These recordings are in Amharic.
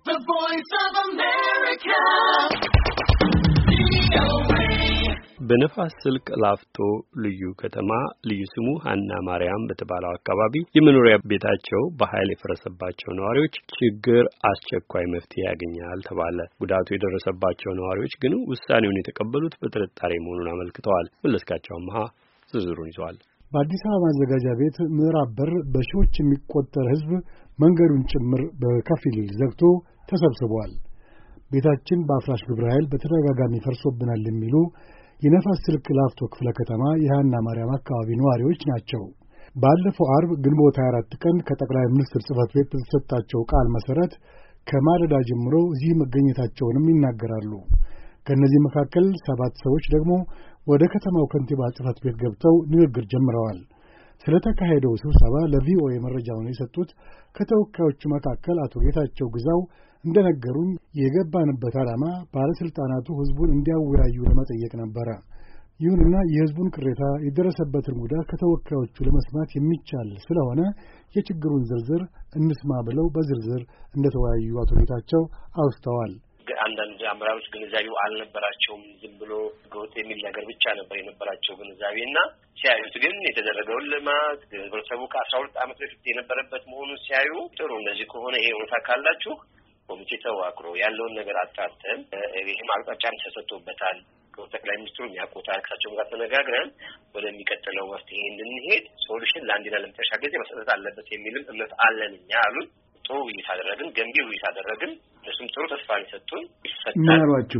The Voice of America. በነፋስ ስልክ ላፍቶ ልዩ ከተማ ልዩ ስሙ ሀና ማርያም በተባለው አካባቢ የመኖሪያ ቤታቸው በኃይል የፈረሰባቸው ነዋሪዎች ችግር አስቸኳይ መፍትሄ ያገኛል ተባለ። ጉዳቱ የደረሰባቸው ነዋሪዎች ግን ውሳኔውን የተቀበሉት በጥርጣሬ መሆኑን አመልክተዋል። መለስካቸው አማሃ ዝርዝሩን ይዟል። በአዲስ አበባ ማዘጋጃ ቤት ምዕራብ በር በሺዎች የሚቆጠር ሕዝብ መንገዱን ጭምር በከፊል ዘግቶ ተሰብስቧል። ቤታችን በአፍራሽ ግብረ ኃይል በተደጋጋሚ ፈርሶብናል የሚሉ የነፋስ ስልክ ላፍቶ ክፍለ ከተማ የሃና ማርያም አካባቢ ነዋሪዎች ናቸው። ባለፈው አርብ ግንቦት 24 ቀን ከጠቅላይ ሚኒስትር ጽሕፈት ቤት በተሰጣቸው ቃል መሰረት ከማለዳ ጀምሮ እዚህ መገኘታቸውንም ይናገራሉ። ከነዚህ መካከል 7 ሰዎች ደግሞ ወደ ከተማው ከንቲባ ጽሕፈት ቤት ገብተው ንግግር ጀምረዋል። ስለተካሄደው ስብሰባ ለቪኦኤ መረጃውን የሰጡት ከተወካዮቹ መካከል አቶ ጌታቸው ግዛው እንደነገሩኝ የገባንበት ዓላማ ባለስልጣናቱ ህዝቡን እንዲያወያዩ ለመጠየቅ ነበር። ይሁንና የህዝቡን ቅሬታ የደረሰበትን ጉዳት ከተወካዮቹ ለመስማት የሚቻል ስለሆነ የችግሩን ዝርዝር እንስማ ብለው በዝርዝር እንደተወያዩ አቶ ጌታቸው አውስተዋል። አንዳንድ አመራሮች ግንዛቤው አልነበራቸውም። ዝም ብሎ ጎጥ የሚል ነገር ብቻ ነበር የነበራቸው ግንዛቤና ሲያዩት ግን የተደረገውን ልማት ህብረተሰቡ ከ12 ዓመት በፊት የነበረበት መሆኑን ሲያዩ ጥሩ እንደዚህ ከሆነ ይሄ እውነታ ካላችሁ ኮሚቴ ተዋቅሮ ያለውን ነገር አጣርተን ይሄም አቅጣጫም ተሰጥቶበታል። ጠቅላይ ሚኒስትሩ ያቆጣል ከሳቸው ጋር ተነጋግረን ወደሚቀጥለው መፍትሄ እንድንሄድ ሶሉሽን ለአንድና ለመጨረሻ ጊዜ መሰጠት አለበት የሚልም እምነት አለን እኛ አሉን። ጥሩ ውይይት አደረግን፣ ገንቢ ውይይት አደረግን። እሱም ጥሩ ተስፋ ይሰጡን ምናልባችሁ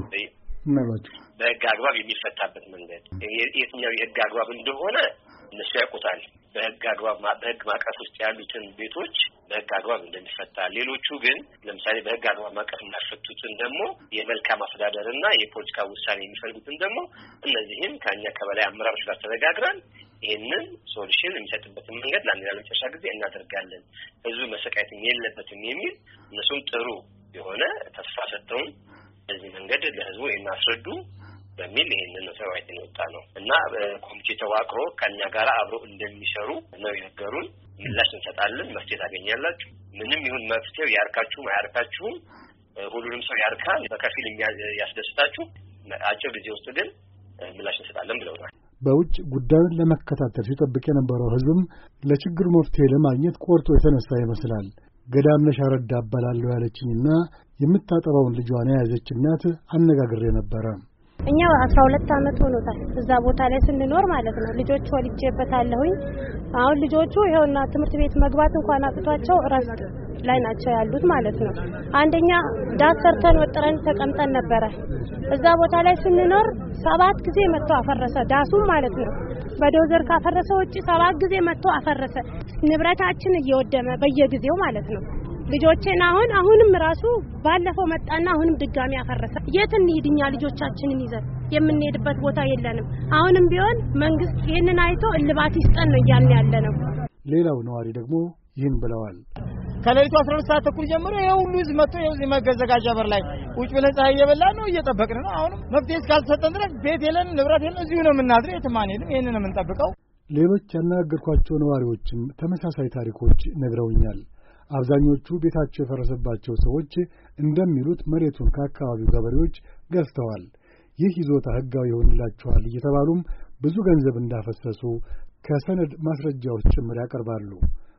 በህግ አግባብ የሚፈታበት መንገድ የትኛው የህግ አግባብ እንደሆነ እነሱ ያውቁታል። በህግ አግባብ በህግ ማዕቀፍ ውስጥ ያሉትን ቤቶች በህግ አግባብ እንደሚፈታ፣ ሌሎቹ ግን ለምሳሌ በህግ አግባብ ማዕቀፍ የማይፈቱትን ደግሞ የመልካም አስተዳደርና የፖለቲካ ውሳኔ የሚፈልጉትን ደግሞ እነዚህም ከኛ ከበላይ አመራሮች ጋር ተነጋግረን ይህንን ሶሉሽን የሚሰጥበትን መንገድ ለአንድና ለመጨረሻ ጊዜ እናደርጋለን፣ ህዝቡ መሰቃየትም የለበትም የሚል እነሱም ጥሩ የሆነ ተስፋ ሰጥተውን በዚህ መንገድ ለህዝቡ እናስረዱ በሚል ይሄንን ተወያይተን የወጣ ነው እና ኮሚቴ ተዋቅሮ ከኛ ጋር አብረው እንደሚሰሩ ነው የነገሩን። ምላሽ እንሰጣለን፣ መፍትሄ ታገኛላችሁ፣ ምንም ይሁን መፍትሄው ያርካችሁም አያርካችሁም ሁሉንም ሰው ያርካል፣ በከፊል ያስደስታችሁ፣ አጭር ጊዜ ውስጥ ግን ምላሽ እንሰጣለን ብለውናል። በውጭ ጉዳዩን ለመከታተል ሲጠብቅ የነበረው ህዝብም ለችግሩ መፍትሄ ለማግኘት ቆርጦ የተነሳ ይመስላል። ገዳምነሽ አረዳ አባላለሁ ያለችኝና የምታጠባውን ልጇን የያዘች እናት አነጋግሬ ነበረ። እኛ 12 ዓመት ሆኖታል እዛ ቦታ ላይ ስንኖር ማለት ነው። ልጆች ወልጄበታለሁኝ። አሁን ልጆቹ ይሄውና ትምህርት ቤት መግባት እንኳን አጥቷቸው እረፍት ላይ ናቸው ያሉት ማለት ነው። አንደኛ ዳስ ሰርተን ወጥረን ተቀምጠን ነበረ። እዛ ቦታ ላይ ስንኖር 7 ጊዜ መጥቶ አፈረሰ ዳሱም ማለት ነው። በዶዘር ካፈረሰ ውጪ 7 ጊዜ መጥቶ አፈረሰ። ንብረታችን እየወደመ በየጊዜው ማለት ነው። ልጆቼን አሁንም ራሱ ባለፈው መጣና አሁንም ድጋሚ አፈረሰ። የት እንሂድኛ? ልጆቻችንን ይዘን የምንሄድበት ቦታ የለንም። አሁንም ቢሆን መንግስት ይሄንን አይቶ እልባት ይስጠን ነው እያልን ያለነው። ሌላው ነዋሪ ደግሞ ይህን ብለዋል። ከሌሊቱ 12 ሰዓት ተኩል ጀምሮ ይሄው ሁሉ ህዝብ መጥቶ ይሄው እዚህ መገዘጋጃ በር ላይ ቁጭ ብለን ፀሐይ እየበላን ነው፣ እየጠበቅን ነው። አሁንም መፍትሄ እስካልተሰጠን ድረስ ቤት የለን፣ ንብረት የለን፣ እዚሁ ነው የምናድረው፣ የትም አንሄድም። ይሄንን ነው የምንጠብቀው። ሌሎች ያናገርኳቸው ነዋሪዎችም ተመሳሳይ ታሪኮች ነግረውኛል። አብዛኞቹ ቤታቸው የፈረሰባቸው ሰዎች እንደሚሉት መሬቱን ከአካባቢው ገበሬዎች ገዝተዋል። ይህ ይዞታ ህጋዊ ይሆንላቸዋል እየተባሉም ብዙ ገንዘብ እንዳፈሰሱ ከሰነድ ማስረጃዎች ጭምር ያቀርባሉ።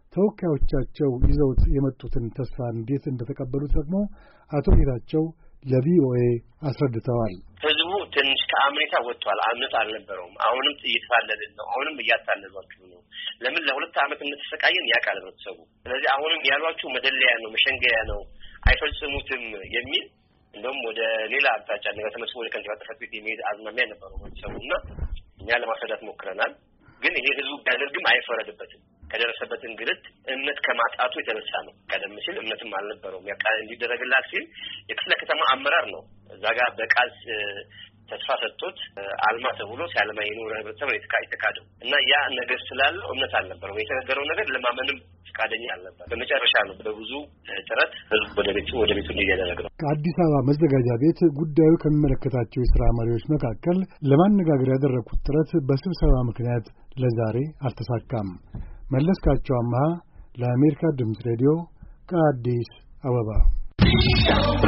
ተወካዮቻቸው ይዘውት የመጡትን ተስፋ እንዴት እንደተቀበሉት ደግሞ አቶ ጌታቸው ለቪኦኤ አስረድተዋል። ህዝቡ ትንሽ ከአምኔታ ወጥቷል። አምነት አልነበረውም። አሁንም እየተፋለልን ነው። አሁንም እያታለሏችሁ ነው። ለምን ለ2 ዓመት እንደተሰቃየን ያውቃል ህብረተሰቡ። ስለዚህ አሁንም ያሏችሁ መደለያ ነው፣ መሸንገያ ነው፣ አይፈጽሙትም የሚል እንደውም ወደ ሌላ አቅጣጫ ነገር ተመስሎ ወደ ከንቲባ ጽሕፈት ቤት የሚሄድ አዝማሚያ ነበረው ህብረተሰቡና እኛ ለማስረዳት ሞክረናል። ግን ይሄ ህዝቡ ቢያደርግም አይፈረድበትም። ከደረሰበት እንግልት እምነት ከማጣቱ የተነሳ ነው። ቀደም ሲል እምነትም አልነበረውም። እንዲደረግላት ሲል የክፍለ ከተማ አመራር ነው እዛ ጋር በቃል ተስፋ ሰጥቶት አልማ ተብሎ ሲያለማ የኖረ ህብረተሰብ የተካደው እና ያ ነገር ስላለው እምነት አልነበረውም። የተነገረው ነገር ለማመንም ፈቃደኛ አልነበር። በመጨረሻ ነው በብዙ ጥረት ህዝቡ ወደ ቤቱ እንዲያደርግ ነው። ከአዲስ አበባ መዘጋጃ ቤት ጉዳዩ ከሚመለከታቸው የሥራ መሪዎች መካከል ለማነጋገር ያደረኩት ጥረት በስብሰባ ምክንያት ለዛሬ አልተሳካም። መለስካቸው አማሃ ለአሜሪካ ድምፅ ሬዲዮ ከአዲስ አበባ Radio.